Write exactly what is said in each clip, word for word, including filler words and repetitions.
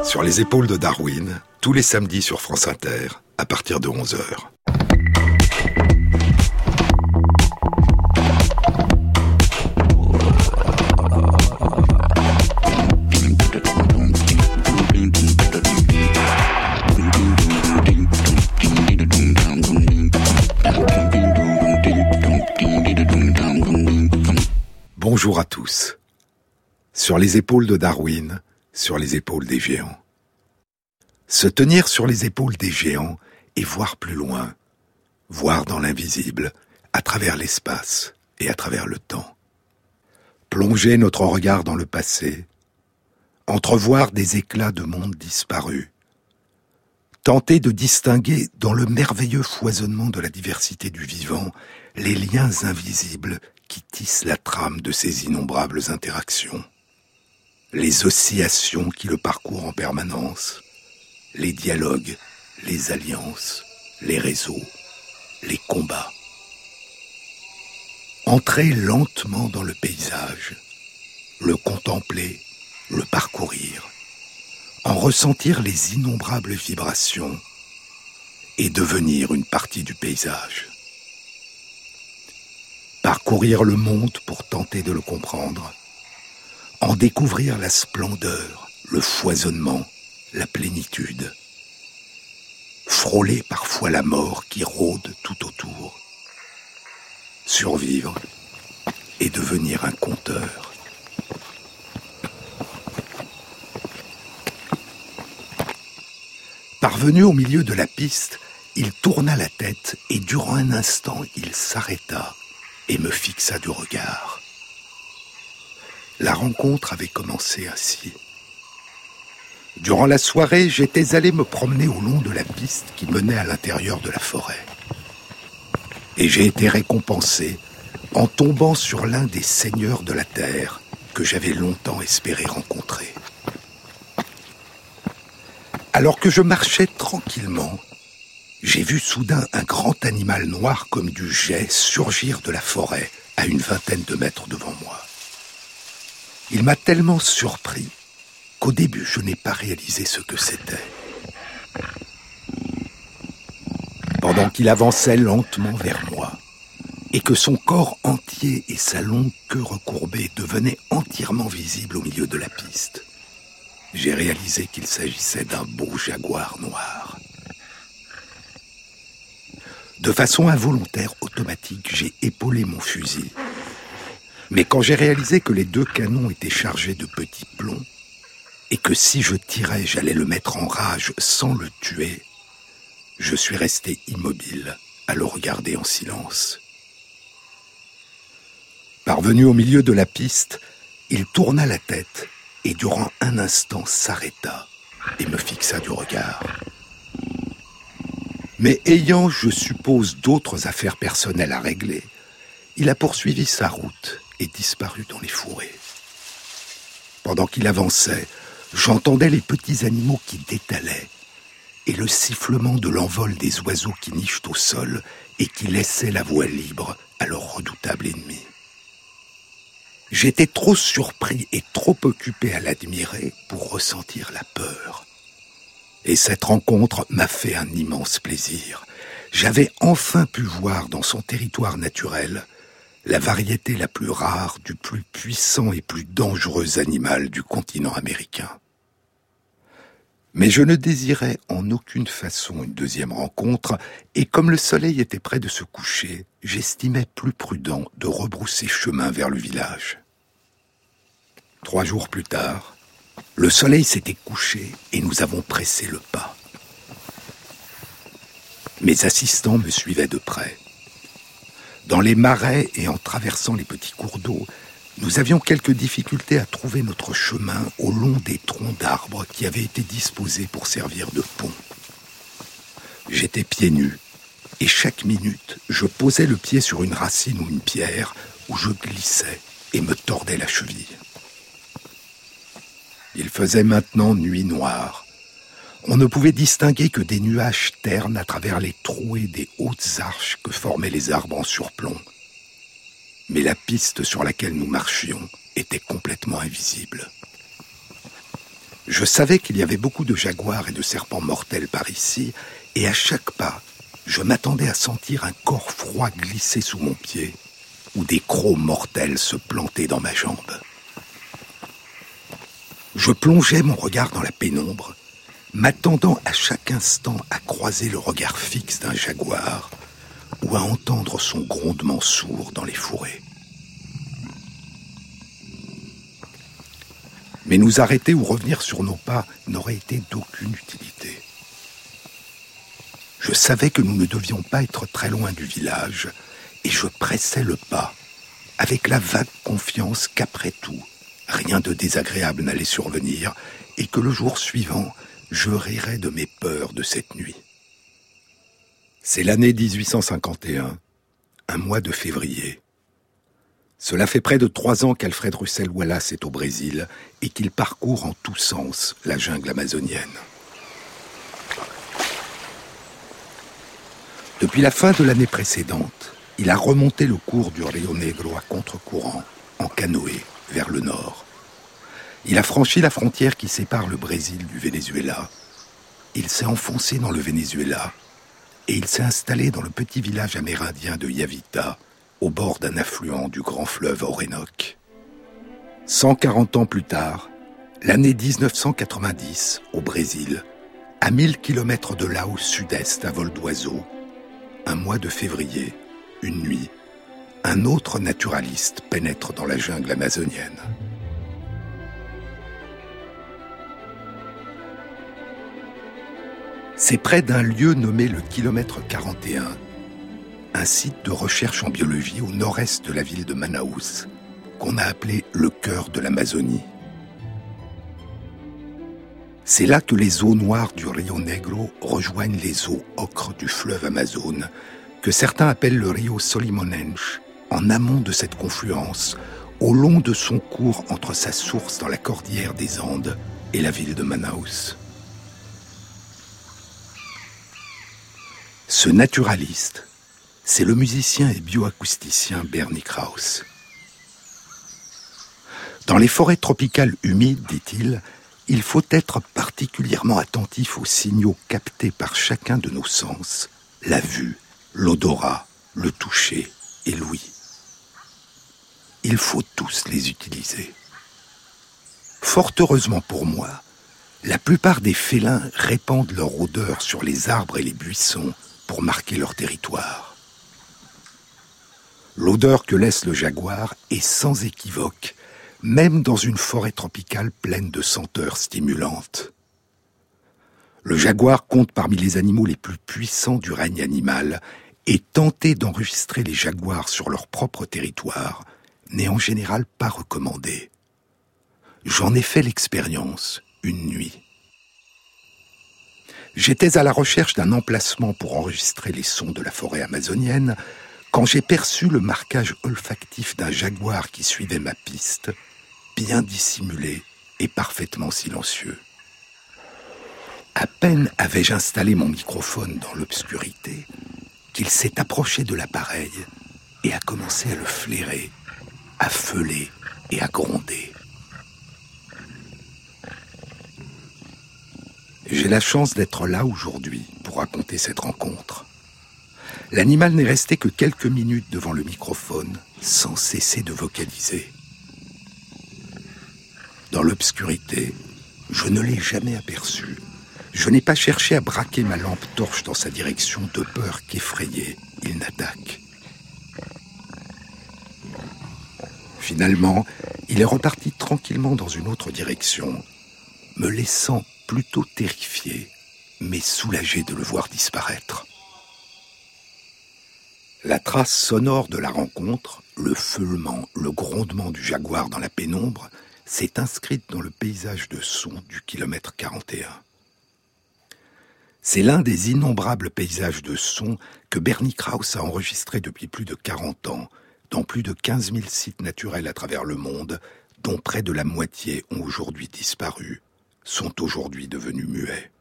Sur les épaules de Darwin, tous les samedis sur France Inter, à partir de onze heures. Bonjour à tous. Sur les épaules de Darwin, sur les épaules des géants. Se tenir sur les épaules des géants et voir plus loin, voir dans l'invisible, à travers l'espace et à travers le temps. Plonger notre regard dans le passé, entrevoir des éclats de mondes disparus, tenter de distinguer dans le merveilleux foisonnement de la diversité du vivant les liens invisibles qui tissent la trame de ces innombrables interactions, les oscillations qui le parcourent en permanence, les dialogues, les alliances, les réseaux, les combats. Entrer lentement dans le paysage, le contempler, le parcourir, en ressentir les innombrables vibrations et devenir une partie du paysage. Parcourir le monde pour tenter de le comprendre, en découvrir la splendeur, le foisonnement, la plénitude. Frôler parfois la mort qui rôde tout autour. Survivre et devenir un conteur. Parvenu au milieu de la piste, il tourna la tête et durant un instant, il s'arrêta et me fixa du regard. La rencontre avait commencé ainsi. Durant la soirée, j'étais allé me promener au long de la piste qui menait à l'intérieur de la forêt. Et j'ai été récompensé en tombant sur l'un des seigneurs de la terre que j'avais longtemps espéré rencontrer. Alors que je marchais tranquillement, j'ai vu soudain un grand animal noir comme du jais surgir de la forêt à une vingtaine de mètres devant moi. Il m'a tellement surpris qu'au début, je n'ai pas réalisé ce que c'était. Pendant qu'il avançait lentement vers moi, et que son corps entier et sa longue queue recourbée devenaient entièrement visibles au milieu de la piste, j'ai réalisé qu'il s'agissait d'un beau jaguar noir. De façon involontaire, automatique, j'ai épaulé mon fusil. Mais quand j'ai réalisé que les deux canons étaient chargés de petits plombs, et que si je tirais, j'allais le mettre en rage sans le tuer, je suis resté immobile à le regarder en silence. Parvenu au milieu de la piste, il tourna la tête et durant un instant s'arrêta et me fixa du regard. Mais ayant, je suppose, d'autres affaires personnelles à régler, il a poursuivi sa route et disparut dans les fourrés. Pendant qu'il avançait, j'entendais les petits animaux qui détalaient et le sifflement de l'envol des oiseaux qui nichent au sol et qui laissaient la voie libre à leur redoutable ennemi. J'étais trop surpris et trop occupé à l'admirer pour ressentir la peur. Et cette rencontre m'a fait un immense plaisir. J'avais enfin pu voir dans son territoire naturel la variété la plus rare du plus puissant et plus dangereux animal du continent américain. Mais je ne désirais en aucune façon une deuxième rencontre, et comme le soleil était près de se coucher, j'estimais plus prudent de rebrousser chemin vers le village. Trois jours plus tard, le soleil s'était couché et nous avons pressé le pas. Mes assistants me suivaient de près. Dans les marais et en traversant les petits cours d'eau, nous avions quelques difficultés à trouver notre chemin au long des troncs d'arbres qui avaient été disposés pour servir de pont. J'étais pieds nus et chaque minute, je posais le pied sur une racine ou une pierre où je glissais et me tordais la cheville. Il faisait maintenant nuit noire. On ne pouvait distinguer que des nuages ternes à travers les trouées des hautes arches que formaient les arbres en surplomb. Mais la piste sur laquelle nous marchions était complètement invisible. Je savais qu'il y avait beaucoup de jaguars et de serpents mortels par ici, et à chaque pas, je m'attendais à sentir un corps froid glisser sous mon pied, ou des crocs mortels se planter dans ma jambe. Je plongeais mon regard dans la pénombre, m'attendant à chaque instant à croiser le regard fixe d'un jaguar ou à entendre son grondement sourd dans les fourrés. Mais nous arrêter ou revenir sur nos pas n'aurait été d'aucune utilité. Je savais que nous ne devions pas être très loin du village, et je pressais le pas, avec la vague confiance qu'après tout, rien de désagréable n'allait survenir, et que le jour suivant, je rirais de mes peurs de cette nuit. C'est l'année dix-huit cent cinquante et un, un mois de février. Cela fait près de trois ans qu'Alfred Russel Wallace est au Brésil et qu'il parcourt en tous sens la jungle amazonienne. Depuis la fin de l'année précédente, il a remonté le cours du Rio Negro à contre-courant, en canoë, vers le nord. Il a franchi la frontière qui sépare le Brésil du Venezuela. Il s'est enfoncé dans le Venezuela et il s'est installé dans le petit village amérindien de Yavita, au bord d'un affluent du grand fleuve Orénoque. cent quarante ans plus tard, l'année dix-neuf cent quatre-vingt-dix, au Brésil, à mille kilomètres de là au sud-est, à vol d'oiseau, un mois de février, une nuit, un autre naturaliste pénètre dans la jungle amazonienne. C'est près d'un lieu nommé le kilomètre quarante et un, un site de recherche en biologie au nord-est de la ville de Manaus, qu'on a appelé le cœur de l'Amazonie. C'est là que les eaux noires du Rio Negro rejoignent les eaux ocres du fleuve Amazone, que certains appellent le Rio Solimonense, en amont de cette confluence, au long de son cours entre sa source dans la cordillère des Andes et la ville de Manaus. Ce naturaliste, c'est le musicien et bioacousticien Bernie Krause. Dans les forêts tropicales humides, dit-il, il faut être particulièrement attentif aux signaux captés par chacun de nos sens, la vue, l'odorat, le toucher et l'ouïe. Il faut tous les utiliser. Fort heureusement pour moi, la plupart des félins répandent leur odeur sur les arbres et les buissons pour marquer leur territoire. L'odeur que laisse le jaguar est sans équivoque, même dans une forêt tropicale pleine de senteurs stimulantes. Le jaguar compte parmi les animaux les plus puissants du règne animal, et tenter d'enregistrer les jaguars sur leur propre territoire n'est en général pas recommandé. J'en ai fait l'expérience une nuit. J'étais à la recherche d'un emplacement pour enregistrer les sons de la forêt amazonienne quand j'ai perçu le marquage olfactif d'un jaguar qui suivait ma piste, bien dissimulé et parfaitement silencieux. À peine avais-je installé mon microphone dans l'obscurité qu'il s'est approché de l'appareil et a commencé à le flairer, à feuler et à gronder. J'ai la chance d'être là aujourd'hui pour raconter cette rencontre. L'animal n'est resté que quelques minutes devant le microphone, sans cesser de vocaliser. Dans l'obscurité, je ne l'ai jamais aperçu. Je n'ai pas cherché à braquer ma lampe torche dans sa direction de peur qu'effrayé, il n'attaque. Finalement, il est reparti tranquillement dans une autre direction, me laissant plutôt terrifié, mais soulagé de le voir disparaître. La trace sonore de la rencontre, le feulement, le grondement du jaguar dans la pénombre, s'est inscrite dans le paysage de son du kilomètre quarante et un. C'est l'un des innombrables paysages de son que Bernie Krause a enregistré depuis plus de quarante ans, dans plus de quinze mille sites naturels à travers le monde, dont près de la moitié ont aujourd'hui disparu, sont aujourd'hui devenus muets.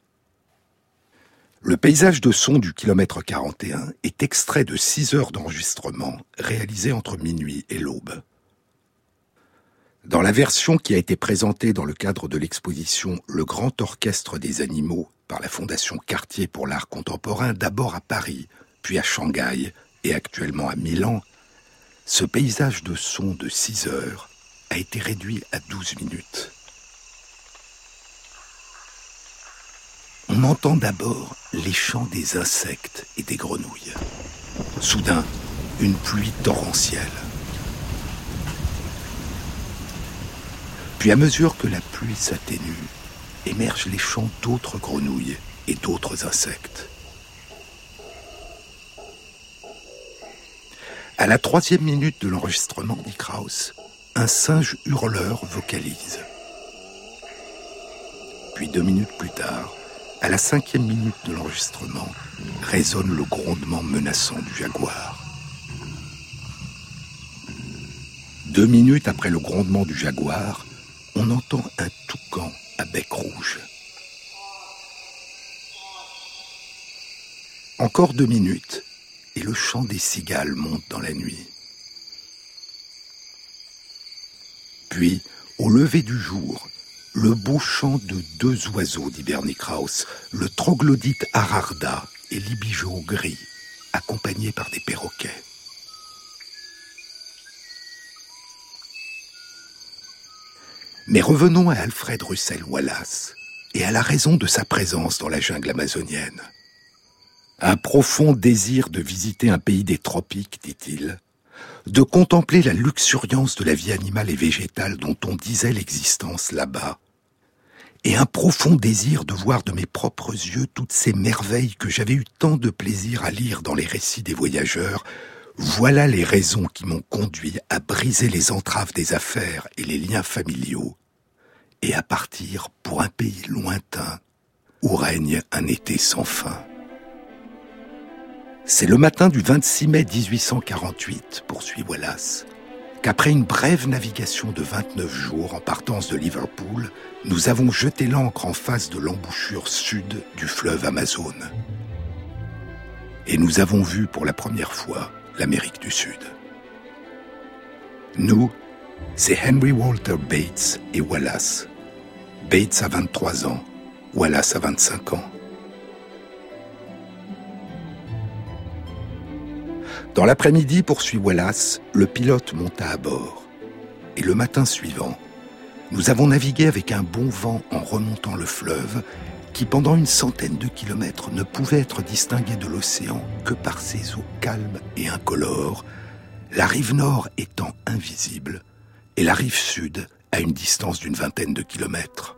Le paysage de son du kilomètre quarante et un est extrait de six heures d'enregistrement réalisées entre minuit et l'aube. Dans la version qui a été présentée dans le cadre de l'exposition Le Grand Orchestre des Animaux par la Fondation Cartier pour l'Art Contemporain, d'abord à Paris, puis à Shanghai et actuellement à Milan, ce paysage de son de six heures a été réduit à douze minutes. On entend d'abord les chants des insectes et des grenouilles. Soudain, une pluie torrentielle. Puis à mesure que la pluie s'atténue, émergent les chants d'autres grenouilles et d'autres insectes. À la troisième minute de l'enregistrement dit Krauss, un singe hurleur vocalise. Puis deux minutes plus tard, à la cinquième minute de l'enregistrement, résonne le grondement menaçant du jaguar. Deux minutes après le grondement du jaguar, on entend un toucan à bec rouge. Encore deux minutes, et le chant des cigales monte dans la nuit. Puis, au lever du jour, le beau chant de deux oiseaux, dit Bernie Krauss, le troglodyte ararda et l'ibigeot gris, accompagnés par des perroquets. Mais revenons à Alfred Russel Wallace et à la raison de sa présence dans la jungle amazonienne. Un profond désir de visiter un pays des tropiques, dit-il, de contempler la luxuriance de la vie animale et végétale dont on disait l'existence là-bas, et un profond désir de voir de mes propres yeux toutes ces merveilles que j'avais eu tant de plaisir à lire dans les récits des voyageurs. Voilà les raisons qui m'ont conduit à briser les entraves des affaires et les liens familiaux et à partir pour un pays lointain où règne un été sans fin. C'est le matin du vingt-six mai dix-huit cent quarante-huit, poursuit Wallace, qu'après une brève navigation de vingt-neuf jours en partance de Liverpool, nous avons jeté l'ancre en face de l'embouchure sud du fleuve Amazon. Et nous avons vu pour la première fois l'Amérique du Sud. Nous, c'est Henry Walter Bates et Wallace. Bates a vingt-trois ans, Wallace a vingt-cinq ans. Dans l'après-midi, poursuit Wallace, le pilote monta à bord. Et le matin suivant, nous avons navigué avec un bon vent en remontant le fleuve qui, pendant une centaine de kilomètres, ne pouvait être distingué de l'océan que par ses eaux calmes et incolores, la rive nord étant invisible et la rive sud à une distance d'une vingtaine de kilomètres.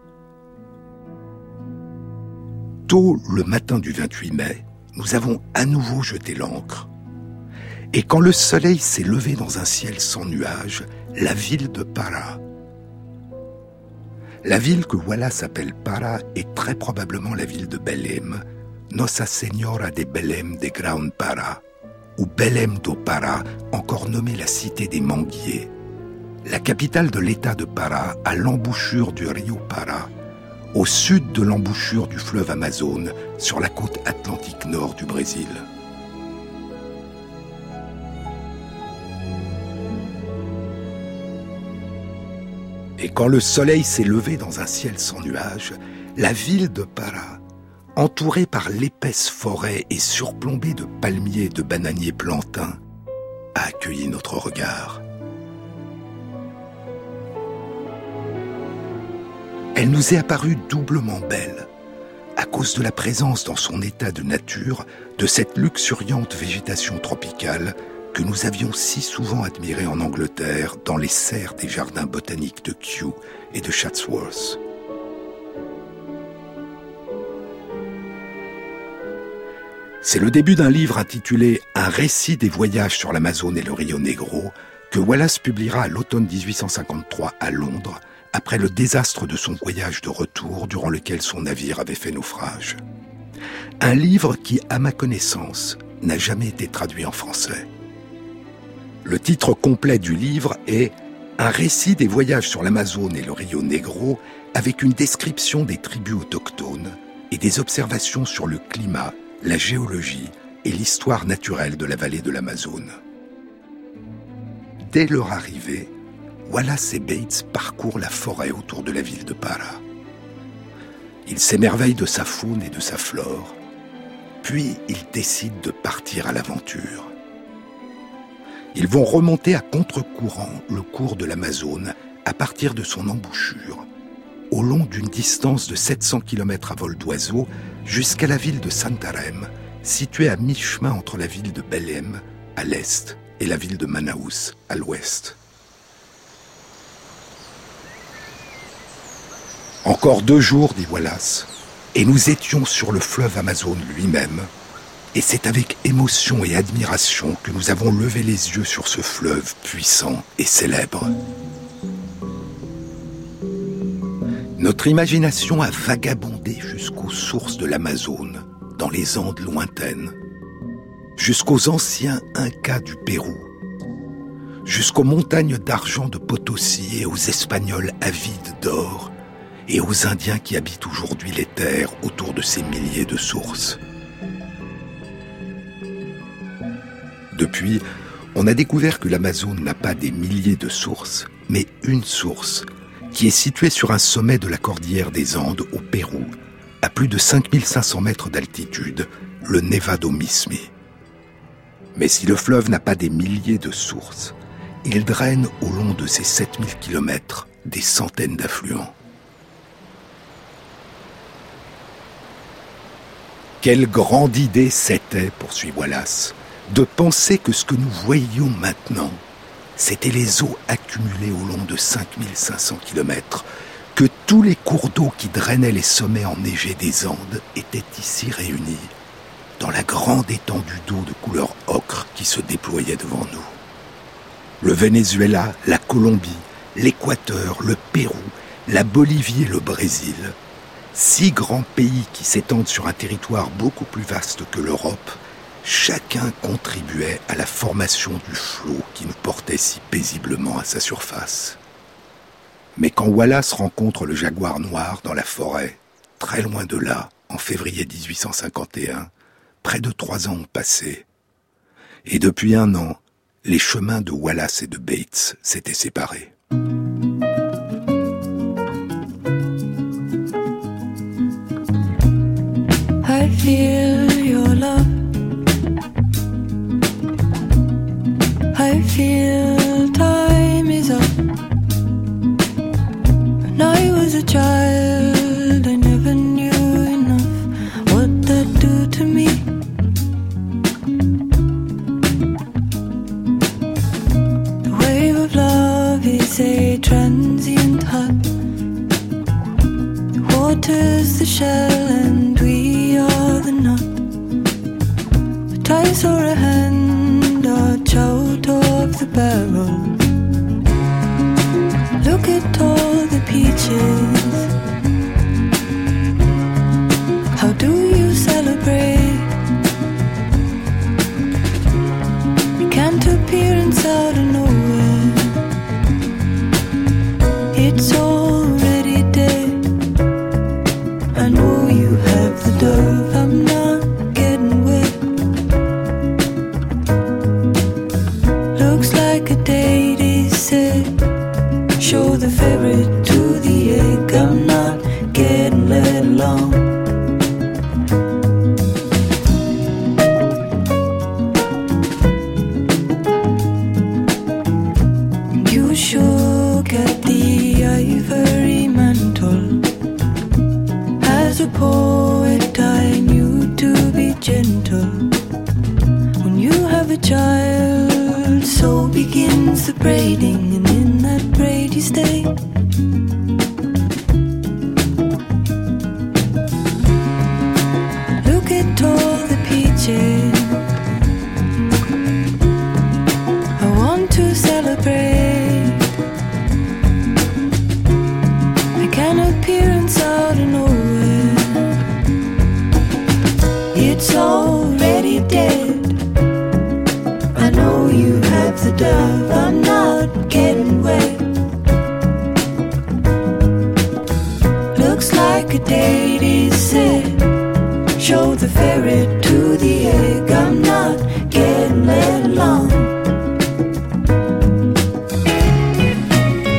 Tôt le matin du vingt-huit mai, nous avons à nouveau jeté l'ancre. Et quand le soleil s'est levé dans un ciel sans nuages, la ville de Para. La ville que Wallace appelle Para est très probablement la ville de Belém, Nossa Senhora de Belém de Grão Para, ou Belém do Para, encore nommée la cité des manguiers, la capitale de l'état de Para, à l'embouchure du Rio Para, au sud de l'embouchure du fleuve Amazon, sur la côte atlantique nord du Brésil. Et quand le soleil s'est levé dans un ciel sans nuages, la ville de Para, entourée par l'épaisse forêt et surplombée de palmiers et de bananiers plantains, a accueilli notre regard. Elle nous est apparue doublement belle, à cause de la présence dans son état de nature de cette luxuriante végétation tropicale que nous avions si souvent admirée en Angleterre dans les serres des jardins botaniques de Kew et de Chatsworth. C'est le début d'un livre intitulé « Un récit des voyages sur l'Amazone et le Rio Negro » que Wallace publiera à l'automne dix-huit cent cinquante-trois à Londres, après le désastre de son voyage de retour durant lequel son navire avait fait naufrage. Un livre qui, à ma connaissance, n'a jamais été traduit en français. Le titre complet du livre est « Un récit des voyages sur l'Amazone et le Rio Negro avec une description des tribus autochtones et des observations sur le climat, la géologie et l'histoire naturelle de la vallée de l'Amazone. » Dès leur arrivée, Wallace et Bates parcourent la forêt autour de la ville de Para. Ils s'émerveillent de sa faune et de sa flore, puis ils décident de partir à l'aventure. Ils vont remonter à contre-courant le cours de l'Amazone à partir de son embouchure, au long d'une distance de sept cents kilomètres à vol d'oiseau jusqu'à la ville de Santarém, située à mi-chemin entre la ville de Belém à l'est et la ville de Manaus à l'ouest. Encore deux jours, dit Wallace, et nous étions sur le fleuve Amazone lui-même, et c'est avec émotion et admiration que nous avons levé les yeux sur ce fleuve puissant et célèbre. Notre imagination a vagabondé jusqu'aux sources de l'Amazone, dans les Andes lointaines, jusqu'aux anciens Incas du Pérou, jusqu'aux montagnes d'argent de Potosi et aux Espagnols avides d'or, et aux Indiens qui habitent aujourd'hui les terres autour de ces milliers de sources. Depuis, on a découvert que l'Amazone n'a pas des milliers de sources, mais une source, qui est située sur un sommet de la cordillère des Andes au Pérou, à plus de cinq mille cinq cents mètres d'altitude, le Nevado Mismi. Mais si le fleuve n'a pas des milliers de sources, il draine au long de ses sept mille kilomètres des centaines d'affluents. Quelle grande idée c'était, poursuit Wallace, de penser que ce que nous voyions maintenant, c'étaient les eaux accumulées au long de cinq mille cinq cents kilomètres, que tous les cours d'eau qui drainaient les sommets enneigés des Andes étaient ici réunis, dans la grande étendue d'eau de couleur ocre qui se déployait devant nous. Le Venezuela, la Colombie, l'Équateur, le Pérou, la Bolivie et le Brésil, six grands pays qui s'étendent sur un territoire beaucoup plus vaste que l'Europe, chacun contribuait à la formation du flot qui nous portait si paisiblement à sa surface. Mais quand Wallace rencontre le jaguar noir dans la forêt, très loin de là, en février dix-huit cent cinquante et un, près de trois ans ont passé. Et depuis un an, les chemins de Wallace et de Bates s'étaient séparés. I feel your love. I feel time is up. When I was a child, I never knew enough what that do to me. The wave of love is a transient hug. The water's the shell and we are the nut. But I saw a hand arch out of the barrel. Look at all the peaches. How do you celebrate? It can't appear inside of nowhere. It's already dead. I know you have the dove, I'm not getting wet. Looks like a date is set. Show the ferret to the egg, I'm not getting let along. You shook at the ivory mantle. As a poet I knew to be gentle. When you have a child, so begins the braiding, and in that braid you stay. Look at all the peaches. I want to celebrate. I can appear inside of nowhere. It's already dead. I know you have the dove, I'm not getting wet. Looks like a date is set. Show the ferret to the egg, I'm not getting let along.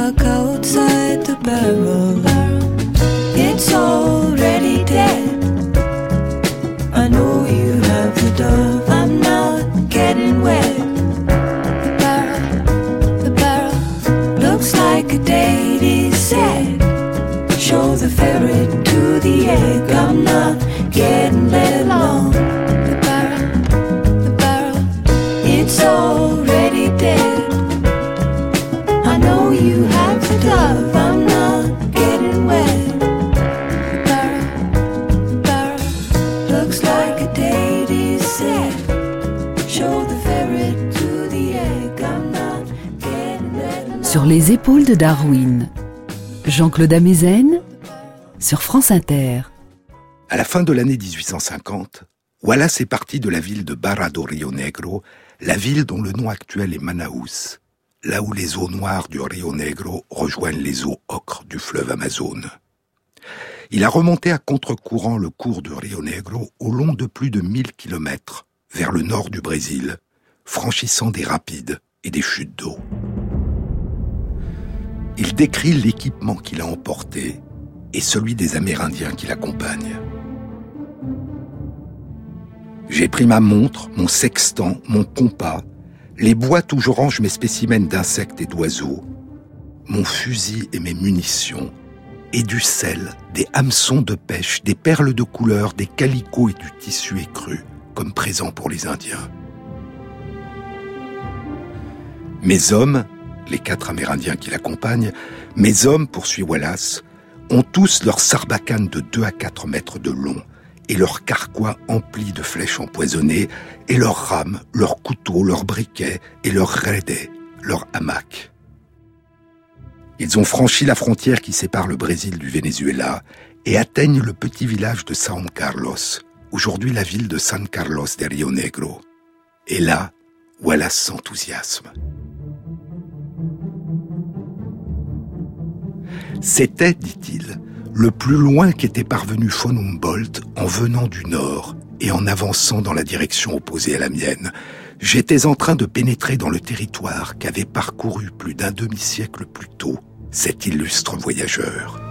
duck outside the barrel. It's already dead. I know you have the dove, I'm not getting wet. The barrel, the barrel looks like a date is set. Show the ferret to the egg, I'm not getting let alone. The barrel, the barrel, it's already dead. I know you have the dove, I'm not getting wet. The barrel, the barrel looks like a date is set. Show the ferret to the egg, I'm not getting let alone. Sur les épaules de Darwin, Jean-Claude Amezen sur France Inter. À la fin de l'année dix-huit cent cinquante, Wallace est parti de la ville de Barra do Rio Negro, la ville dont le nom actuel est Manaus, là où les eaux noires du Rio Negro rejoignent les eaux ocres du fleuve Amazone. Il a remonté à contre-courant le cours du Rio Negro au long de plus de mille kilomètres vers le nord du Brésil, franchissant des rapides et des chutes d'eau. Il décrit l'équipement qu'il a emporté et celui des Amérindiens qui l'accompagnent. J'ai pris ma montre, mon sextant, mon compas, les boîtes où je range mes spécimens d'insectes et d'oiseaux, mon fusil et mes munitions, et du sel, des hameçons de pêche, des perles de couleur, des calicots et du tissu écru, comme présent pour les Indiens. Mes hommes, les quatre Amérindiens qui l'accompagnent, mes hommes, poursuit Wallace, ont tous leur sarbacane de deux à quatre mètres de long et leurs carquois emplis de flèches empoisonnées et leurs rames, leurs couteaux, leurs briquets et leurs redés, leurs hamacs. Ils ont franchi la frontière qui sépare le Brésil du Venezuela et atteignent le petit village de San Carlos, aujourd'hui la ville de San Carlos de Rio Negro. Et là, Wallace s'enthousiasme. C'était, dit-il, le plus loin qu'était parvenu von Humboldt en venant du nord et en avançant dans la direction opposée à la mienne. J'étais en train de pénétrer dans le territoire qu'avait parcouru plus d'un demi-siècle plus tôt cet illustre voyageur.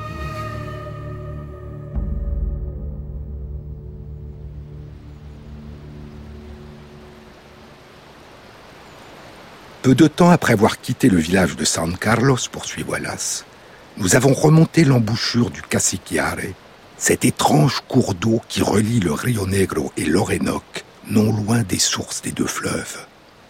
Peu de temps après avoir quitté le village de San Carlos, poursuit Wallace, nous avons remonté l'embouchure du Cassiquiare, cet étrange cours d'eau qui relie le Rio Negro et l'Orénoque, non loin des sources des deux fleuves.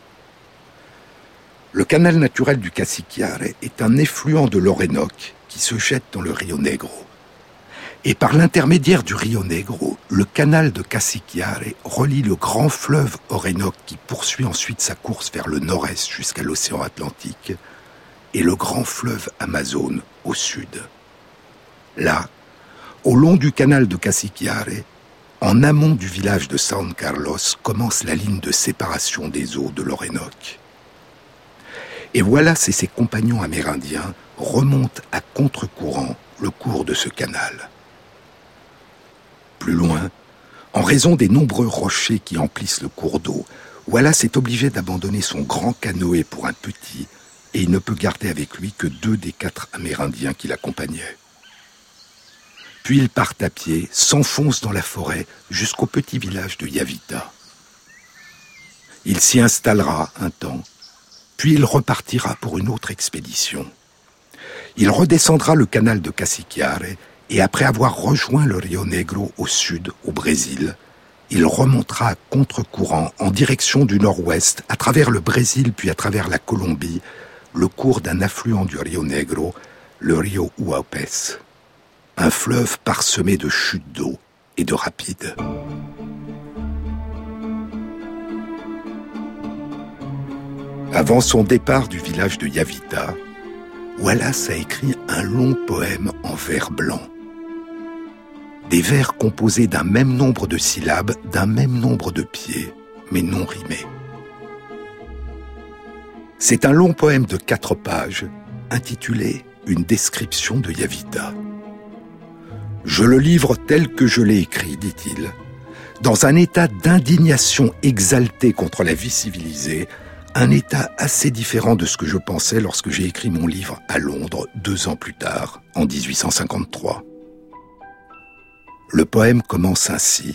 Le canal naturel du Cassiquiare est un effluent de l'Orénoque qui se jette dans le Rio Negro. Et par l'intermédiaire du Rio Negro, le canal de Cassiquiare relie le grand fleuve Orénoque qui poursuit ensuite sa course vers le nord-est jusqu'à l'océan Atlantique, et le grand fleuve Amazone au sud. Là, au long du canal de Cassiquiare, en amont du village de San Carlos, commence la ligne de séparation des eaux de l'Orénoque. Et Wallace et ses compagnons amérindiens remontent à contre-courant le cours de ce canal. Plus loin, en raison des nombreux rochers qui emplissent le cours d'eau, Wallace est obligé d'abandonner son grand canoë pour un petit, et il ne peut garder avec lui que deux des quatre Amérindiens qui l'accompagnaient. Puis il part à pied, s'enfonce dans la forêt jusqu'au petit village de Yavita. Il s'y installera un temps, puis il repartira pour une autre expédition. Il redescendra le canal de Cassiquiare et après avoir rejoint le Rio Negro au sud, au Brésil, il remontera à contre-courant en direction du nord-ouest, à travers le Brésil puis à travers la Colombie, le cours d'un affluent du Rio Negro, le Rio Uaupes, un fleuve parsemé de chutes d'eau et de rapides. Avant son départ du village de Yavita, Wallace a écrit un long poème en vers blancs. Des vers composés d'un même nombre de syllabes, d'un même nombre de pieds, mais non rimés. C'est un long poème de quatre pages, intitulé « Une description de Yavita ». Je le livre tel que je l'ai écrit, dit-il, dans un état d'indignation exaltée contre la vie civilisée, un état assez différent de ce que je pensais lorsque j'ai écrit mon livre à Londres deux ans plus tard, en dix-huit cent cinquante-trois. Le poème commence ainsi.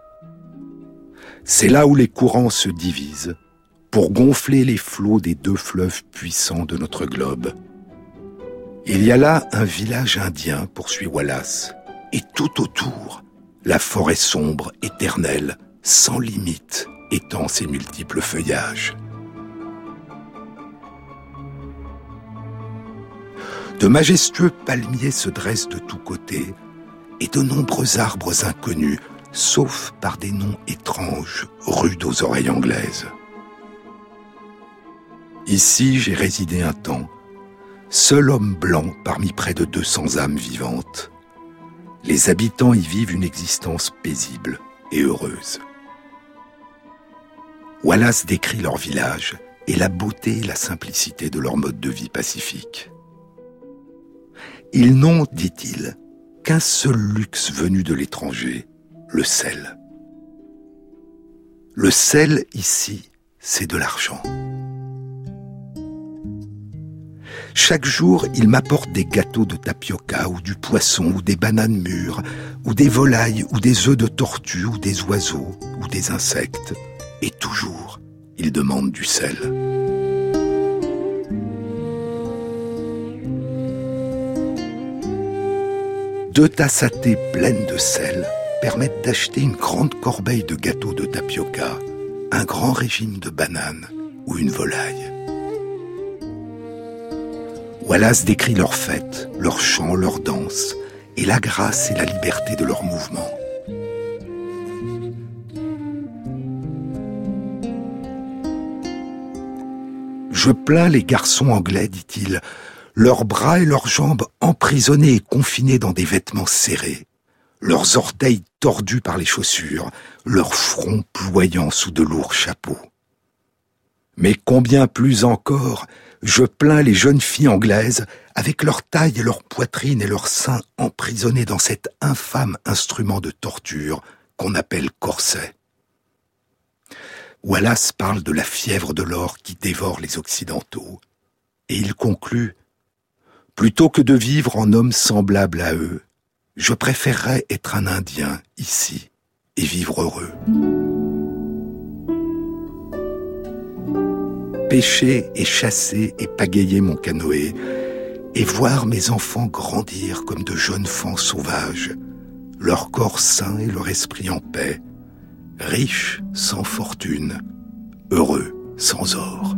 C'est là où les courants se divisent pour gonfler les flots des deux fleuves puissants de notre globe. Il y a là un village indien, poursuit Wallace, et tout autour, la forêt sombre, éternelle, sans limite, étend ses multiples feuillages. De majestueux palmiers se dressent de tous côtés, et de nombreux arbres inconnus, sauf par des noms étranges, rudes aux oreilles anglaises. Ici, j'ai résidé un temps, seul homme blanc parmi près de deux cents âmes vivantes. Les habitants y vivent une existence paisible et heureuse. Wallace décrit leur village et la beauté et la simplicité de leur mode de vie pacifique. Ils n'ont, dit-il, qu'un seul luxe venu de l'étranger, le sel. Le sel, ici, c'est de l'argent. Chaque jour, ils m'apportent des gâteaux de tapioca ou du poisson ou des bananes mûres ou des volailles ou des œufs de tortue ou des oiseaux ou des insectes. Et toujours, ils demandent du sel. Deux tasses à thé pleines de sel permettent d'acheter une grande corbeille de gâteaux de tapioca, un grand régime de bananes ou une volaille. Wallace décrit leurs fêtes, leurs chants, leurs danses, et la grâce et la liberté de leurs mouvements. Je plains les garçons anglais, dit-il, leurs bras et leurs jambes emprisonnés et confinés dans des vêtements serrés, leurs orteils tordus par les chaussures, leurs fronts ployant sous de lourds chapeaux. Mais combien plus encore, je plains les jeunes filles anglaises avec leur taille et leur poitrine et leurs seins emprisonnés dans cet infâme instrument de torture qu'on appelle corset. Wallace parle de la fièvre de l'or qui dévore les Occidentaux, et il conclut « Plutôt que de vivre en homme semblable à eux, je préférerais être un Indien ici et vivre heureux. » Pêcher et chasser et pagayer mon canoë, et voir mes enfants grandir comme de jeunes faons sauvages, leur corps sain et leur esprit en paix, riches sans fortune, heureux sans or.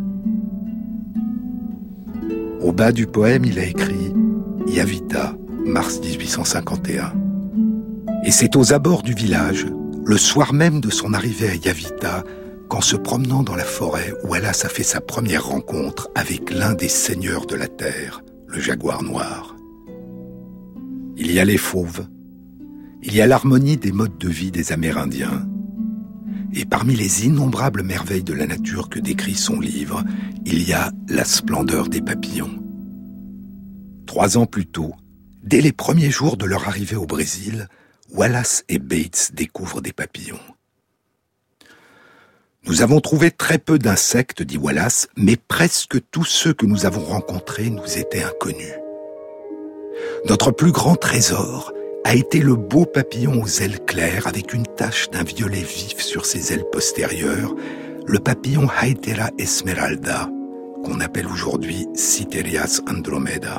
Au bas du poème, il a écrit « Yavita, mars dix-huit cent cinquante et un ». Et c'est aux abords du village, le soir même de son arrivée à Yavita, qu'en se promenant dans la forêt, Wallace a fait sa première rencontre avec l'un des seigneurs de la terre, le jaguar noir. Il y a les fauves, il y a l'harmonie des modes de vie des Amérindiens, et parmi les innombrables merveilles de la nature que décrit son livre, il y a la splendeur des papillons. Trois ans plus tôt, dès les premiers jours de leur arrivée au Brésil, Wallace et Bates découvrent des papillons. Nous avons trouvé très peu d'insectes, dit Wallace, mais presque tous ceux que nous avons rencontrés nous étaient inconnus. Notre plus grand trésor a été le beau papillon aux ailes claires avec une tache d'un violet vif sur ses ailes postérieures, le papillon Haetera esmeralda, qu'on appelle aujourd'hui Cytherias andromeda.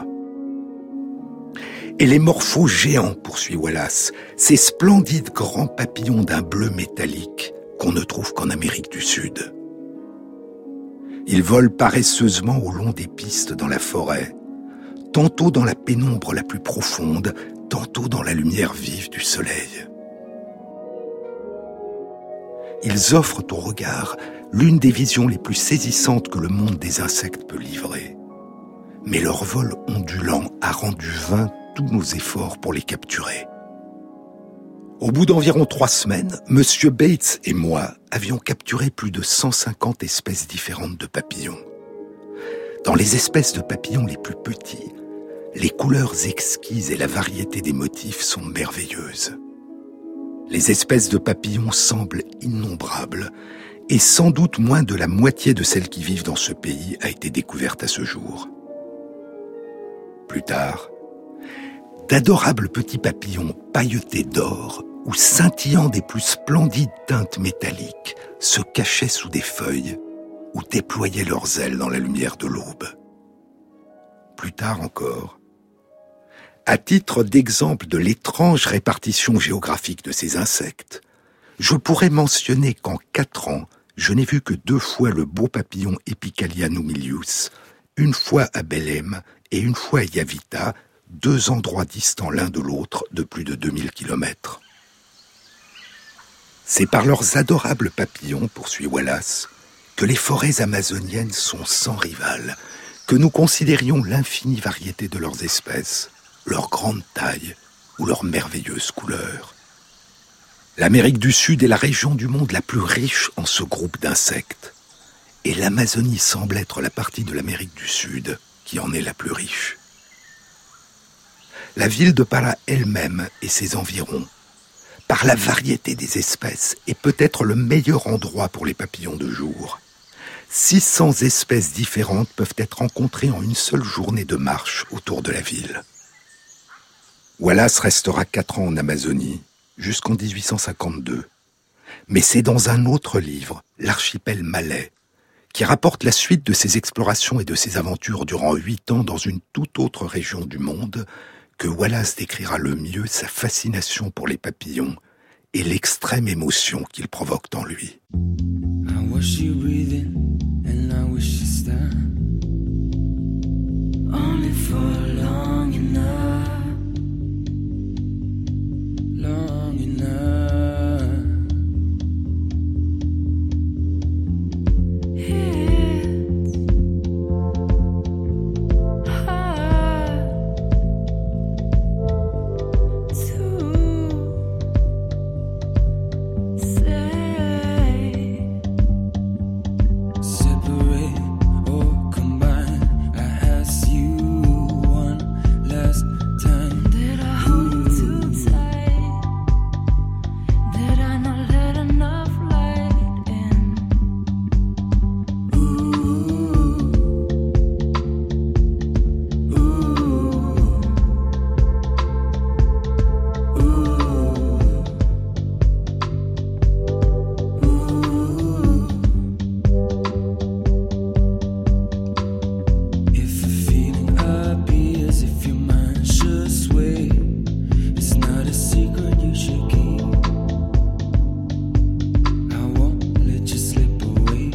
Et les morphos géants, poursuit Wallace, ces splendides grands papillons d'un bleu métallique qu'on ne trouve qu'en Amérique du Sud. Ils volent paresseusement au long des pistes dans la forêt, tantôt dans la pénombre la plus profonde, tantôt dans la lumière vive du soleil. Ils offrent au regard l'une des visions les plus saisissantes que le monde des insectes peut livrer. Mais leur vol ondulant a rendu vains tous nos efforts pour les capturer. Au bout d'environ trois semaines, Monsieur Bates et moi avions capturé plus de cent cinquante espèces différentes de papillons. Dans les espèces de papillons les plus petits, les couleurs exquises et la variété des motifs sont merveilleuses. Les espèces de papillons semblent innombrables et sans doute moins de la moitié de celles qui vivent dans ce pays a été découverte à ce jour. Plus tard, d'adorables petits papillons pailletés d'or ou scintillant des plus splendides teintes métalliques se cachaient sous des feuilles ou déployaient leurs ailes dans la lumière de l'aube. Plus tard encore, à titre d'exemple de l'étrange répartition géographique de ces insectes, je pourrais mentionner qu'en quatre ans, je n'ai vu que deux fois le beau papillon Epicallia numilius, une fois à Belém et une fois à Yavita, deux endroits distants l'un de l'autre de plus de deux mille kilomètres. C'est par leurs adorables papillons, poursuit Wallace, que les forêts amazoniennes sont sans rival, que nous considérions l'infinie variété de leurs espèces, leur grande taille ou leur merveilleuse couleur. L'Amérique du Sud est la région du monde la plus riche en ce groupe d'insectes, et l'Amazonie semble être la partie de l'Amérique du Sud qui en est la plus riche. La ville de Para elle-même et ses environs, par la variété des espèces, est peut-être le meilleur endroit pour les papillons de jour. six cents espèces différentes peuvent être rencontrées en une seule journée de marche autour de la ville. Wallace restera quatre ans en Amazonie, jusqu'en dix-huit cent cinquante-deux. Mais c'est dans un autre livre, L'archipel malais, qui rapporte la suite de ses explorations et de ses aventures durant huit ans dans une toute autre région du monde, que Wallace décrira le mieux sa fascination pour les papillons et l'extrême émotion qu'ils provoquent en lui. I watch you breathing and I wish you stop. Only for long enough, long enough. It's hard to say. Separate or combine. I ask you one last time. Did I hold you too tight? Did I not let enough light in? Ooh, ooh, ooh, ooh. If a feeling appears, if your mind should sway, it's not a secret you should keep. I won't let you slip away.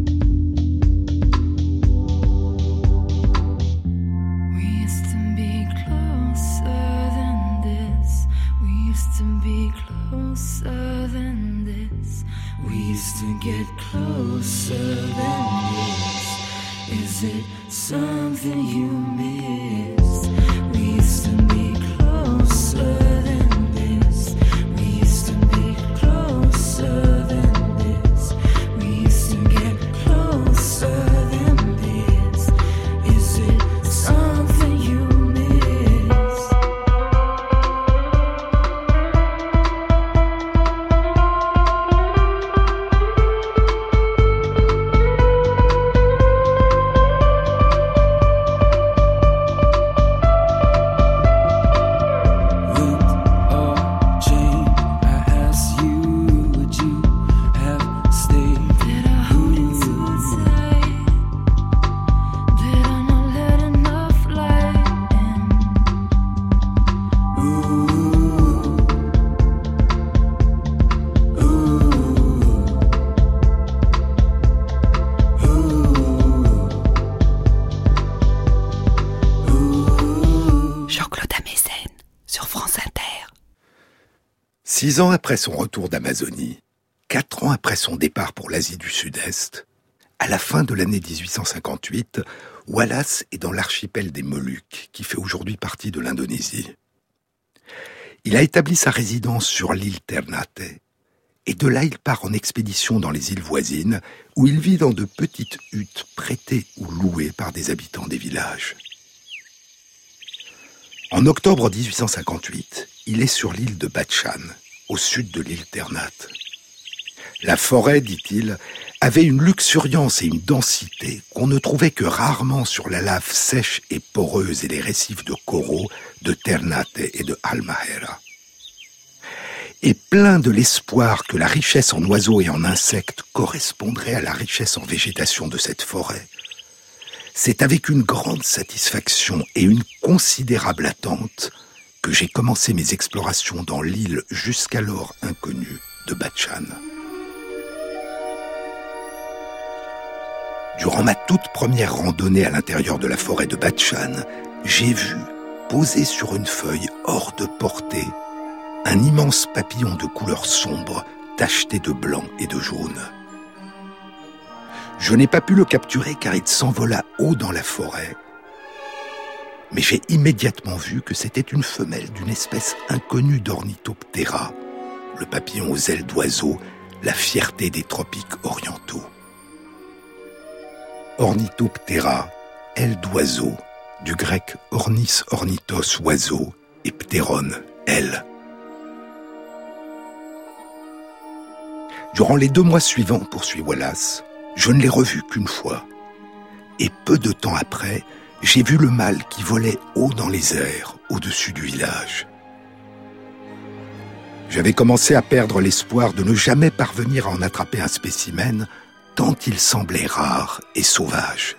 We used to be closer than this. We used to be closer than this. We used to get closer than this. Is it something you miss? We used to be closer than this. We used to be closer than this. We used to get closer than this. Is it something you miss? Wind or chain, I ask you, would you have stayed? Did I hold you too tight? Did I not let enough light in? Ooh, ooh, ooh, ooh. Jean-Claude Amezen sur France Inter. Six ans après son retour d'Amazonie, quatre ans après son départ pour l'Asie du Sud-Est, à la fin de l'année dix-huit cent cinquante-huit, Wallace est dans l'archipel des Moluques, qui fait aujourd'hui partie de l'Indonésie. Il a établi sa résidence sur l'île Ternate, et de là il part en expédition dans les îles voisines, où il vit dans de petites huttes prêtées ou louées par des habitants des villages. En octobre dix-huit cent cinquante-huit, il est sur l'île de Batchan, au sud de l'île Ternate. La forêt, dit-il, avait une luxuriance et une densité qu'on ne trouvait que rarement sur la lave sèche et poreuse et les récifs de coraux de Ternate et de Halmahera. Et plein de l'espoir que la richesse en oiseaux et en insectes correspondrait à la richesse en végétation de cette forêt, c'est avec une grande satisfaction et une considérable attente que j'ai commencé mes explorations dans l'île jusqu'alors inconnue de Batchan. Durant ma toute première randonnée à l'intérieur de la forêt de Batchan, j'ai vu, posé sur une feuille hors de portée, un immense papillon de couleur sombre, tacheté de blanc et de jaune. Je n'ai pas pu le capturer car il s'envola haut dans la forêt. Mais j'ai immédiatement vu que c'était une femelle d'une espèce inconnue d'Ornithoptera, le papillon aux ailes d'oiseau, la fierté des tropiques orientaux. Ornithoptera, aile d'oiseau, du grec ornis ornithos, oiseau, et ptéron, aile. Durant les deux mois suivants, poursuit Wallace, je ne l'ai revu qu'une fois. Et peu de temps après, j'ai vu le mâle qui volait haut dans les airs, au-dessus du village. J'avais commencé à perdre l'espoir de ne jamais parvenir à en attraper un spécimen, tant il semblait rare et sauvage.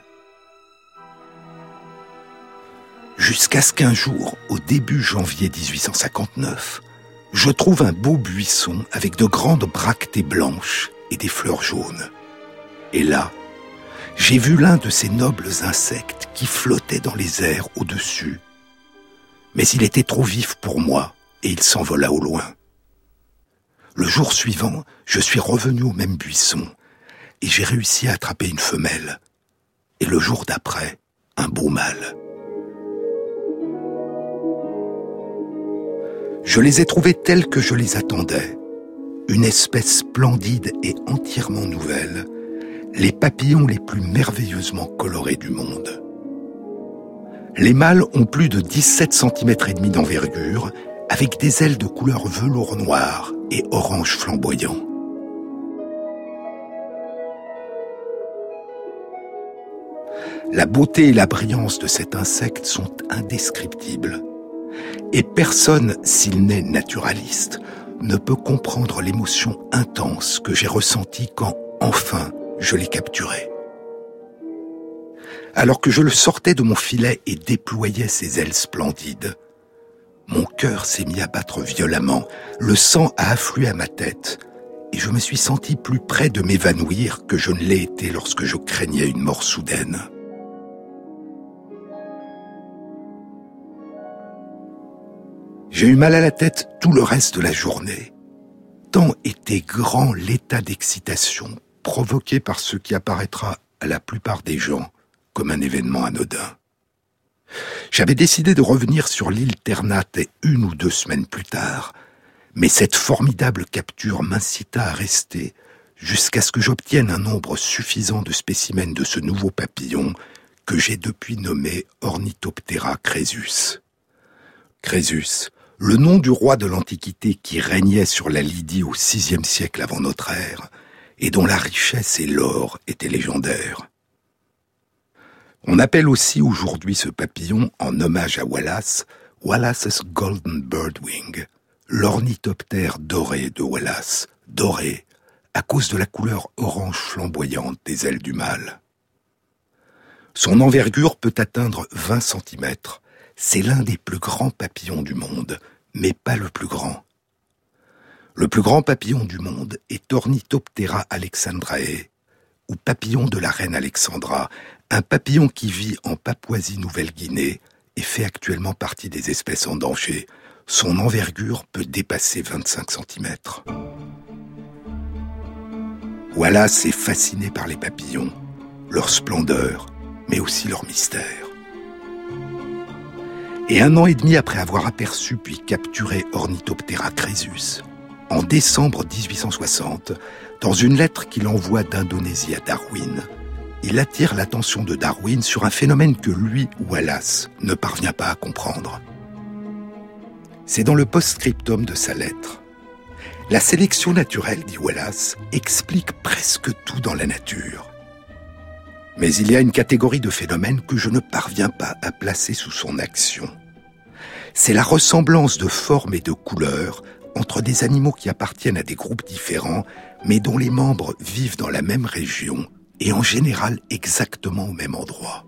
Jusqu'à ce qu'un jour, au début janvier dix-huit cent cinquante-neuf, je trouve un beau buisson avec de grandes bractées blanches et des fleurs jaunes. Et là, j'ai vu l'un de ces nobles insectes qui flottait dans les airs au-dessus. Mais il était trop vif pour moi et il s'envola au loin. Le jour suivant, je suis revenu au même buisson et j'ai réussi à attraper une femelle. Et le jour d'après, un beau mâle. Je les ai trouvés tels que je les attendais. Une espèce splendide et entièrement nouvelle, les papillons les plus merveilleusement colorés du monde. Les mâles ont plus de dix-sept centimètres et demi d'envergure, avec des ailes de couleur velours noir et orange flamboyant. La beauté et la brillance de cet insecte sont indescriptibles. Et personne, s'il n'est naturaliste, ne peut comprendre l'émotion intense que j'ai ressentie quand, enfin, je l'ai capturé. Alors que je le sortais de mon filet et déployais ses ailes splendides, mon cœur s'est mis à battre violemment, le sang a afflué à ma tête, et je me suis senti plus près de m'évanouir que je ne l'ai été lorsque je craignais une mort soudaine. J'ai eu mal à la tête tout le reste de la journée. Tant était grand l'état d'excitation provoqué par ce qui apparaîtra à la plupart des gens comme un événement anodin. J'avais décidé de revenir sur l'île Ternate une ou deux semaines plus tard, mais cette formidable capture m'incita à rester jusqu'à ce que j'obtienne un nombre suffisant de spécimens de ce nouveau papillon que j'ai depuis nommé Ornithoptera Crésus. Crésus, le nom du roi de l'Antiquité qui régnait sur la Lydie au sixième siècle avant notre ère, et dont la richesse et l'or étaient légendaires. On appelle aussi aujourd'hui ce papillon, en hommage à Wallace, Wallace's Golden Birdwing, l'ornithoptère doré de Wallace, doré à cause de la couleur orange flamboyante des ailes du mâle. Son envergure peut atteindre vingt centimètres. C'est l'un des plus grands papillons du monde, mais pas le plus grand. Le plus grand papillon du monde est Ornithoptera alexandrae, ou papillon de la reine Alexandra, un papillon qui vit en Papouasie-Nouvelle-Guinée et fait actuellement partie des espèces en danger. Son envergure peut dépasser vingt-cinq centimètres. Wallace est fasciné par les papillons, leur splendeur, mais aussi leur mystère. Et un an et demi après avoir aperçu puis capturé Ornithoptera Crésus, en décembre dix-huit cent soixante, dans une lettre qu'il envoie d'Indonésie à Darwin, il attire l'attention de Darwin sur un phénomène que lui, Wallace, ne parvient pas à comprendre. C'est dans le post-scriptum de sa lettre. La sélection naturelle, dit Wallace, explique presque tout dans la nature. Mais il y a une catégorie de phénomènes que je ne parviens pas à placer sous son action. C'est la ressemblance de formes et de couleurs entre des animaux qui appartiennent à des groupes différents, mais dont les membres vivent dans la même région et en général exactement au même endroit.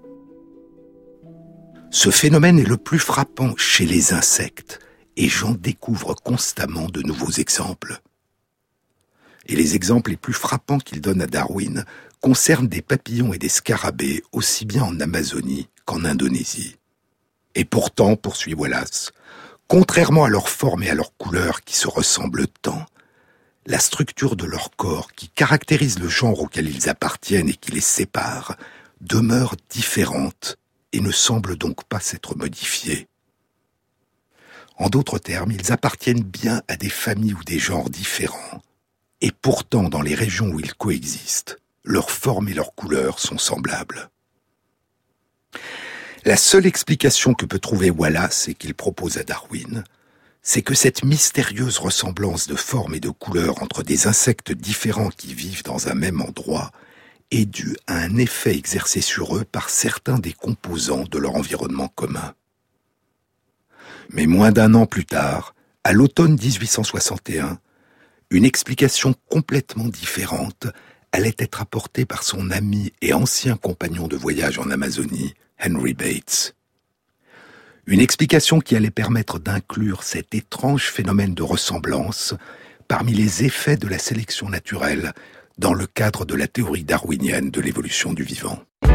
Ce phénomène est le plus frappant chez les insectes, et j'en découvre constamment de nouveaux exemples. Et les exemples les plus frappants qu'il donne à Darwin concernent des papillons et des scarabées aussi bien en Amazonie qu'en Indonésie. Et pourtant, poursuit Wallace, contrairement à leur forme et à leur couleur qui se ressemblent tant, la structure de leur corps qui caractérise le genre auquel ils appartiennent et qui les sépare demeure différente et ne semble donc pas s'être modifiée. En d'autres termes, ils appartiennent bien à des familles ou des genres différents, et pourtant dans les régions où ils coexistent, leurs formes et leurs couleurs sont semblables. La seule explication que peut trouver Wallace et qu'il propose à Darwin, c'est que cette mystérieuse ressemblance de formes et de couleurs entre des insectes différents qui vivent dans un même endroit est due à un effet exercé sur eux par certains des composants de leur environnement commun. Mais moins d'un an plus tard, à l'automne dix-huit cent soixante et un, une explication complètement différente allait être apportée par son ami et ancien compagnon de voyage en Amazonie, Henry Bates. Une explication qui allait permettre d'inclure cet étrange phénomène de ressemblance parmi les effets de la sélection naturelle dans le cadre de la théorie darwinienne de l'évolution du vivant.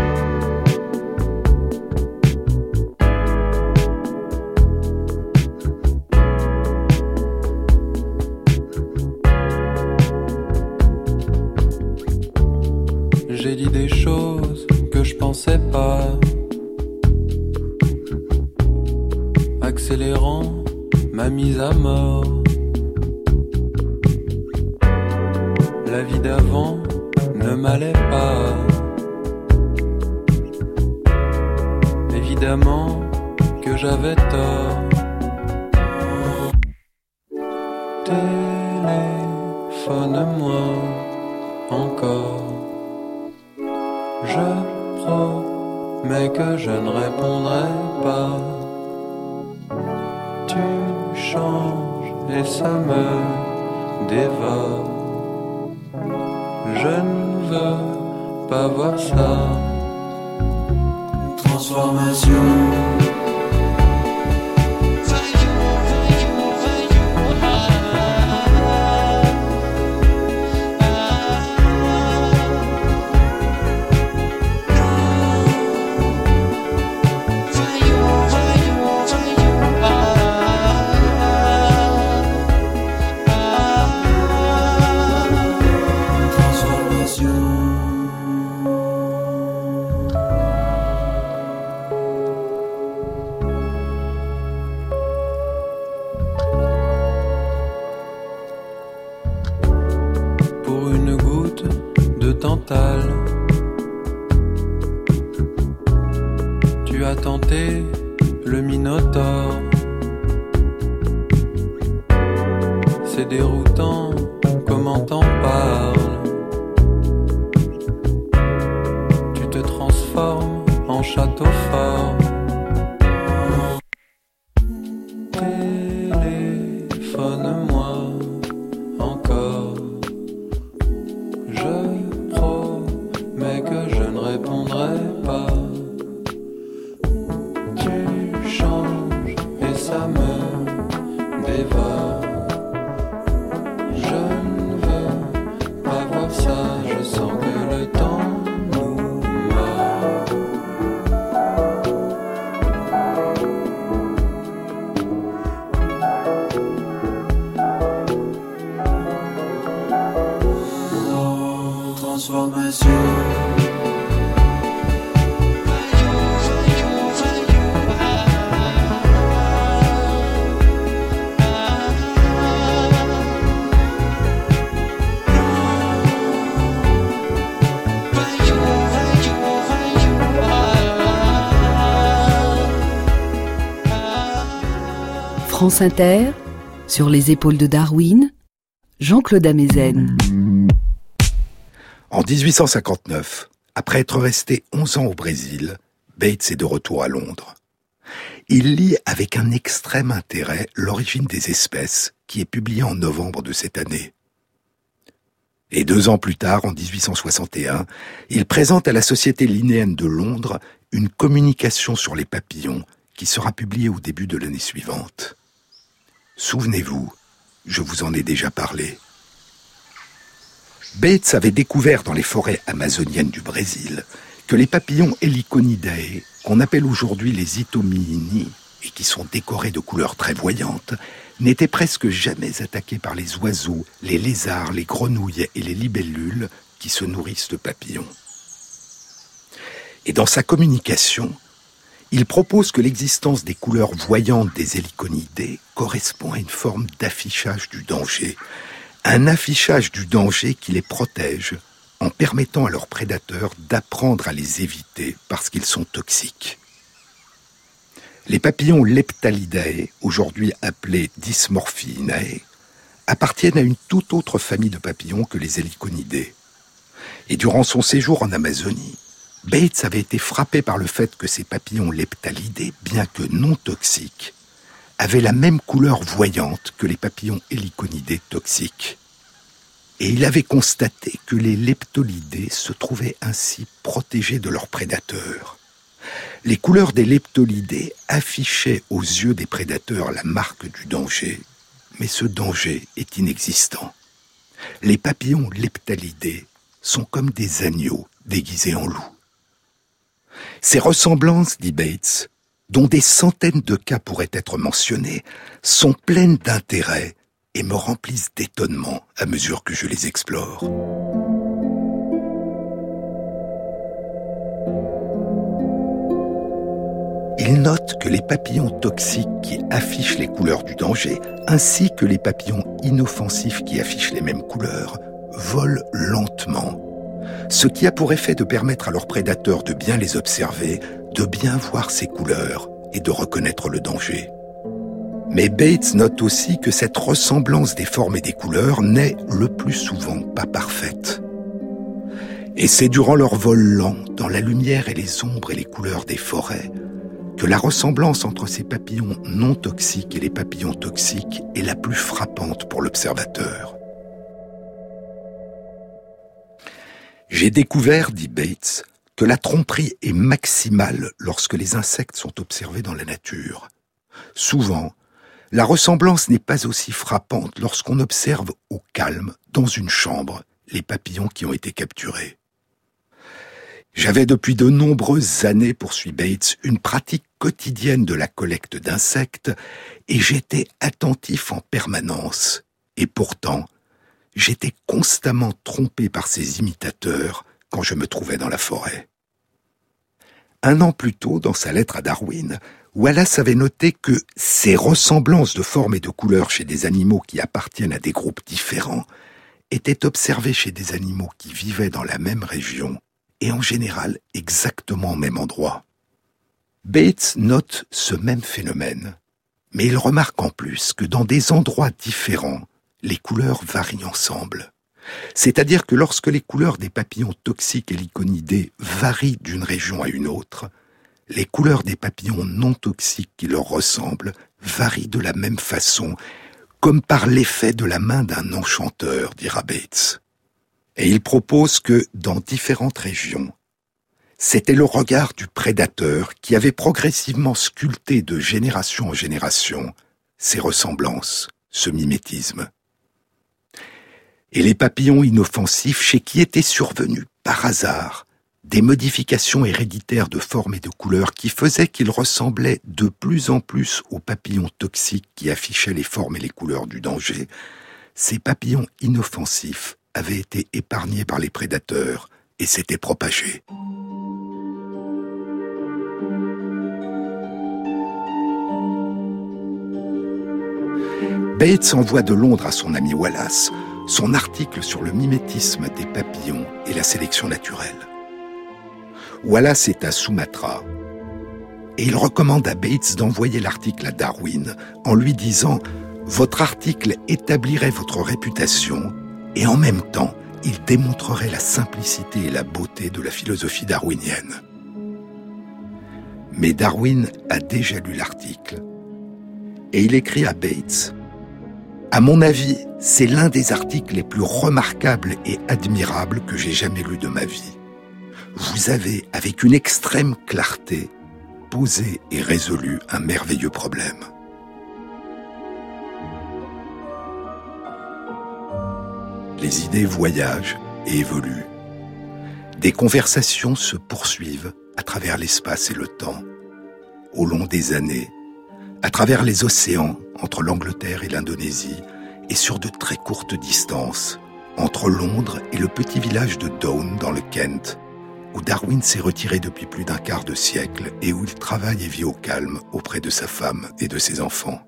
J'ai dit des choses que je pensais pas, accélérant ma mise à mort. La vie d'avant ne m'allait pas. Évidemment que j'avais tort. Téléphone-moi encore. Je promets que je ne répondrai pas. Tu changes et ça me dévore. Je ne veux pas voir ça. Transformation. Tu as tenté le Minotaure. C'est déroutant, comment t'en parles. Tu te transformes en château fort. Téléphone-moi encore. Je promets que je ne répondrai pas. Tu changes et ça me dévore. Je ne veux pas voir ça. Je sens que le temps nous mord. Oh, transformation. France Inter, sur les épaules de Darwin, Jean-Claude Amezen. En dix-huit cent cinquante-neuf, après être resté onze ans au Brésil, Bates est de retour à Londres. Il lit avec un extrême intérêt L'origine des espèces, qui est publié en novembre de cette année. Et deux ans plus tard, en dix-huit cent soixante et un, il présente à la Société linnéenne de Londres une communication sur les papillons qui sera publiée au début de l'année suivante. Souvenez-vous, je vous en ai déjà parlé. Bates avait découvert dans les forêts amazoniennes du Brésil que les papillons Heliconidae, qu'on appelle aujourd'hui les Itomiini, et qui sont décorés de couleurs très voyantes, n'étaient presque jamais attaqués par les oiseaux, les lézards, les grenouilles et les libellules qui se nourrissent de papillons. Et dans sa communication, il propose que l'existence des couleurs voyantes des Heliconidés correspond à une forme d'affichage du danger, un affichage du danger qui les protège en permettant à leurs prédateurs d'apprendre à les éviter parce qu'ils sont toxiques. Les papillons Leptalidae, aujourd'hui appelés Dysmorphinae, appartiennent à une toute autre famille de papillons que les Heliconidés. Et durant son séjour en Amazonie, Bates avait été frappé par le fait que ces papillons Leptalidés, bien que non toxiques, avaient la même couleur voyante que les papillons Heliconidés toxiques. Et il avait constaté que les Leptolidés se trouvaient ainsi protégés de leurs prédateurs. Les couleurs des Leptolidés affichaient aux yeux des prédateurs la marque du danger, mais ce danger est inexistant. Les papillons Leptalidés sont comme des agneaux déguisés en loups. Ces ressemblances, dit Bates, dont des centaines de cas pourraient être mentionnés, sont pleines d'intérêt et me remplissent d'étonnement à mesure que je les explore. Il note que les papillons toxiques qui affichent les couleurs du danger, ainsi que les papillons inoffensifs qui affichent les mêmes couleurs, volent lentement, ce qui a pour effet de permettre à leurs prédateurs de bien les observer, de bien voir ces couleurs et de reconnaître le danger. Mais Bates note aussi que cette ressemblance des formes et des couleurs n'est, le plus souvent, pas parfaite. Et c'est durant leur vol lent, dans la lumière et les ombres et les couleurs des forêts, que la ressemblance entre ces papillons non toxiques et les papillons toxiques est la plus frappante pour l'observateur. J'ai découvert, dit Bates, que la tromperie est maximale lorsque les insectes sont observés dans la nature. Souvent, la ressemblance n'est pas aussi frappante lorsqu'on observe au calme, dans une chambre, les papillons qui ont été capturés. J'avais depuis de nombreuses années, poursuit Bates, une pratique quotidienne de la collecte d'insectes et j'étais attentif en permanence. Et pourtant, j'étais constamment trompé par ces imitateurs quand je me trouvais dans la forêt. Un an plus tôt, dans sa lettre à Darwin, Wallace avait noté que ces ressemblances de formes et de couleurs chez des animaux qui appartiennent à des groupes différents étaient observées chez des animaux qui vivaient dans la même région et en général exactement au même endroit. Bates note ce même phénomène, mais il remarque en plus que dans des endroits différents, les couleurs varient ensemble. C'est-à-dire que lorsque les couleurs des papillons toxiques Heliconidés varient d'une région à une autre, les couleurs des papillons non toxiques qui leur ressemblent varient de la même façon, comme par l'effet de la main d'un enchanteur, dira Bates. Et il propose que, dans différentes régions, c'était le regard du prédateur qui avait progressivement sculpté de génération en génération ces ressemblances, ce mimétisme. Et les papillons inoffensifs chez qui étaient survenus, par hasard, des modifications héréditaires de forme et de couleur qui faisaient qu'ils ressemblaient de plus en plus aux papillons toxiques qui affichaient les formes et les couleurs du danger, ces papillons inoffensifs avaient été épargnés par les prédateurs et s'étaient propagés. Bates envoie de Londres à son ami Wallace son article sur le mimétisme des papillons et la sélection naturelle. Wallace est à Sumatra et il recommande à Bates d'envoyer l'article à Darwin en lui disant « Votre article établirait votre réputation et en même temps, il démontrerait la simplicité et la beauté de la philosophie darwinienne. Mais Darwin a déjà lu l'article et il écrit à Bates « À mon avis, c'est l'un des articles les plus remarquables et admirables que j'ai jamais lus de ma vie. Vous avez, avec une extrême clarté, posé et résolu un merveilleux problème. » Les idées voyagent et évoluent. Des conversations se poursuivent à travers l'espace et le temps, au long des années, à travers les océans entre l'Angleterre et l'Indonésie, et sur de très courtes distances, entre Londres et le petit village de Down dans le Kent, où Darwin s'est retiré depuis plus d'un quart de siècle et où il travaille et vit au calme auprès de sa femme et de ses enfants.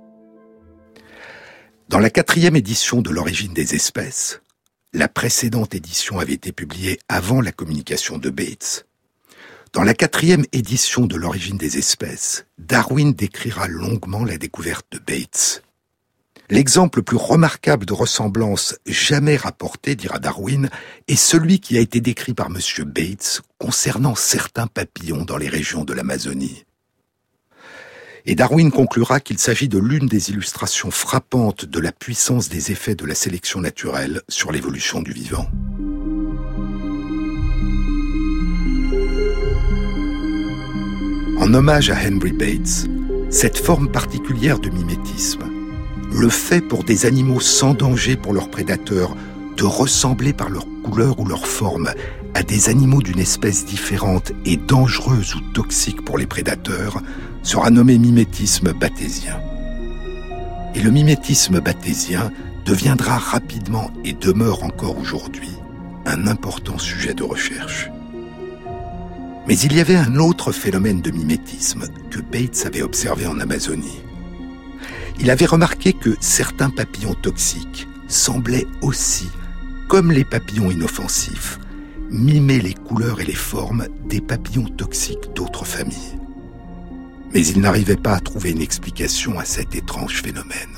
Dans la quatrième édition de l'Origine des espèces, la précédente édition avait été publiée avant la communication de Bates. Dans la quatrième édition de l'Origine des espèces, Darwin décrira longuement la découverte de Bates. L'exemple le plus remarquable de ressemblance jamais rapporté, dira Darwin, est celui qui a été décrit par M. Bates concernant certains papillons dans les régions de l'Amazonie. Et Darwin conclura qu'il s'agit de l'une des illustrations frappantes de la puissance des effets de la sélection naturelle sur l'évolution du vivant. En hommage à Henry Bates, cette forme particulière de mimétisme, le fait pour des animaux sans danger pour leurs prédateurs de ressembler par leur couleur ou leur forme à des animaux d'une espèce différente et dangereuse ou toxique pour les prédateurs, sera nommé mimétisme batésien. Et le mimétisme batésien deviendra rapidement et demeure encore aujourd'hui un important sujet de recherche. Mais il y avait un autre phénomène de mimétisme que Bates avait observé en Amazonie. Il avait remarqué que certains papillons toxiques semblaient aussi, comme les papillons inoffensifs, mimer les couleurs et les formes des papillons toxiques d'autres familles. Mais il n'arrivait pas à trouver une explication à cet étrange phénomène.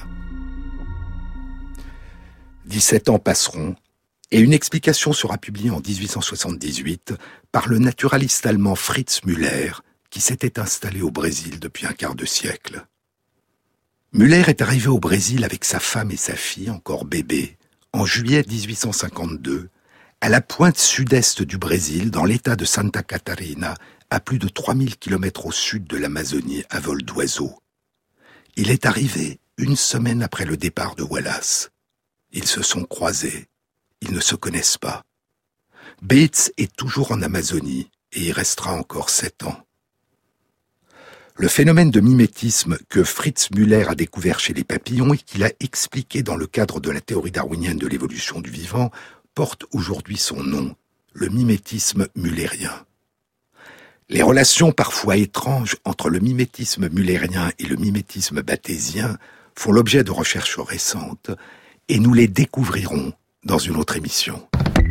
dix-sept ans passeront, et une explication sera publiée en dix-huit cent soixante-dix-huit par le naturaliste allemand Fritz Müller, qui s'était installé au Brésil depuis un quart de siècle. Müller est arrivé au Brésil avec sa femme et sa fille, encore bébés, en juillet dix-huit cent cinquante-deux, à la pointe sud-est du Brésil, dans l'état de Santa Catarina, à plus de trois mille kilomètres au sud de l'Amazonie à vol d'oiseau. Il est arrivé une semaine après le départ de Wallace. Ils se sont croisés. Ils ne se connaissent pas. Bates est toujours en Amazonie et y restera encore sept ans. Le phénomène de mimétisme que Fritz Müller a découvert chez les papillons et qu'il a expliqué dans le cadre de la théorie darwinienne de l'évolution du vivant porte aujourd'hui son nom, le mimétisme müllérien. Les relations parfois étranges entre le mimétisme müllérien et le mimétisme batésien font l'objet de recherches récentes et nous les découvrirons dans une autre émission.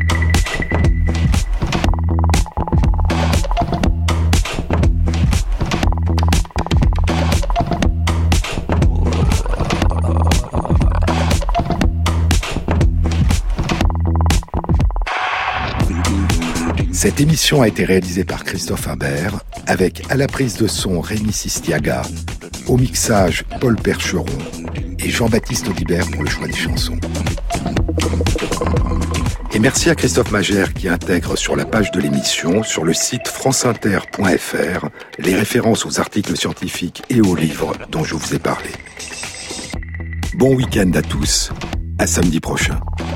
Cette émission a été réalisée par Christophe Imbert, avec à la prise de son Rémi Sistiaga, au mixage Paul Percheron et Jean-Baptiste Audibert pour le choix des chansons. Et merci à Christophe Magère qui intègre sur la page de l'émission, sur le site franceinter point f r, les références aux articles scientifiques et aux livres dont je vous ai parlé. Bon week-end à tous, à samedi prochain.